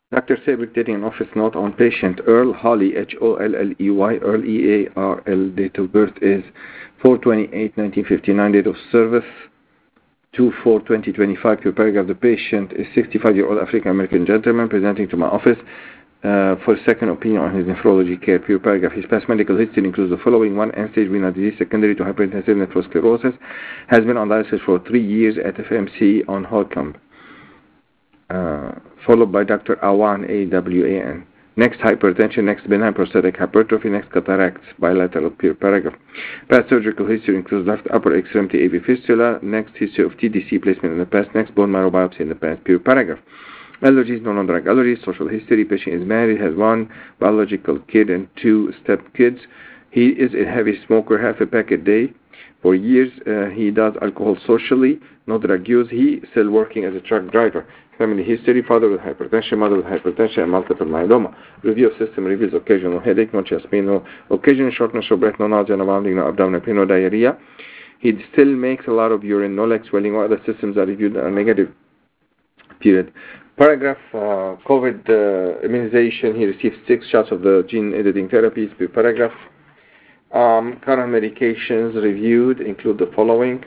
Dr. Sabrik dating an office note on patient Earl Holley, Holley, Earl EARL. Date of birth is 4/28/1959. Date of service 2/4/2025. Pure paragraph. The patient is 65-year-old African-American gentleman presenting to my office for a second opinion on his nephrology care. Pure paragraph. His past medical history includes the following: 1. End-stage renal disease secondary to hypertensive nephrosclerosis. Has been on dialysis for 3 years at FMC on Holcomb. Followed by Dr. Awan, AWAN. Next, hypertension. Next, benign prostatic hypertrophy. Next, cataracts. Bilateral. Pure paragraph. Past surgical history includes left upper extremity AV fistula. Next, history of TDC placement in the past. Next, bone marrow biopsy in the past. Pure paragraph. Allergies, no non-drug allergies. Social history. Patient is married, has 1 biological kid and 2 step kids. He is a heavy smoker, half a pack a day. For years, he does alcohol socially, no drug use. He still working as a truck driver. Family history: father with hypertension, mother with hypertension, and multiple myeloma. Review of system reveals occasional headache, no chest pain, no occasional shortness of breath, no nausea, no vomiting, no abdominal pain, no diarrhea. He still makes a lot of urine, no leg swelling, or other systems are reviewed are negative. Period. Paragraph. COVID immunization. He received 6 shots of the gene editing therapies. Paragraph. Current medications reviewed include the following: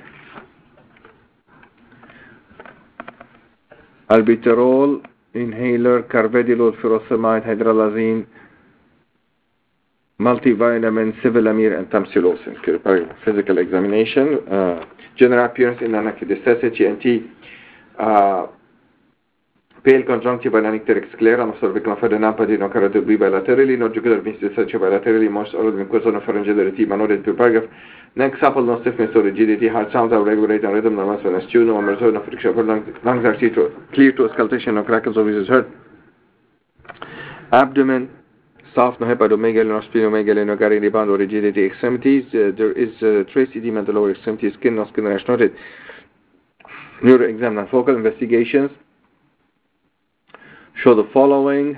albuterol inhaler, carvedilol, furosemide, hydralazine, multivitamin, sevelamer, and tamsulosin. Physical examination. General appearance in anacydecessity, GNT. Pale conjunctiva anicteric sclera, no cervical fadenopathy, no carotid bilaterally, no jugular veins dystocia bilaterally, most oral mucosal, no pharyngeal erythema, no red paragraph. Next, supple, no stiffness or rigidity, heart sounds are regulated and rhythm, no mass when astute, no emerson, no friction, lungs are clear to auscultation, no crackles or voices heard. Abdomen, soft, no hepatomegaly, no splenomegaly, no gary rebound or rigidity. Extremities, there is trace edema in the lower extremity, skin, no skin rash noted. Neuro exam and focal investigations show the following: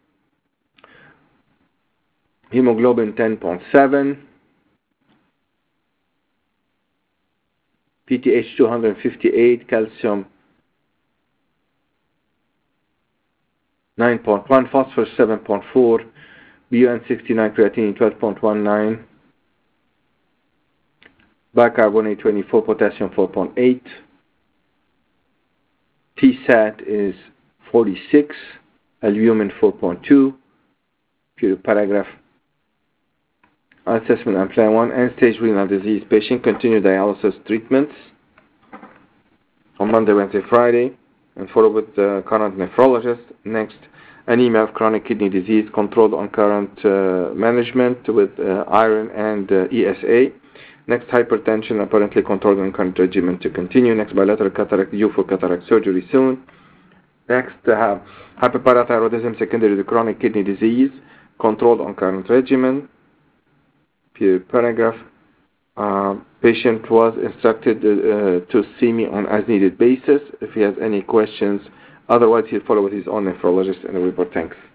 hemoglobin 10.7, PTH 258, calcium 9.1, phosphorus 7.4, BUN 69, creatinine 12.19, bicarbonate 24, potassium 4.8, TSAT is 46, albumin 4.2. Pure paragraph. Assessment and plan 1. End-stage renal disease patient. Continue dialysis treatments on Monday, Wednesday, Friday, and follow with the current nephrologist. Next, anemia of chronic kidney disease, controlled on current management with iron and ESA. Next, hypertension, apparently controlled on current regimen to continue. Next, bilateral cataract, due for cataract surgery soon. Next, hyperparathyroidism secondary to chronic kidney disease, controlled on current regimen. Period. Paragraph. Patient was instructed to see me on as-needed basis if he has any questions. Otherwise, he'll follow with his own nephrologist and report. Thanks.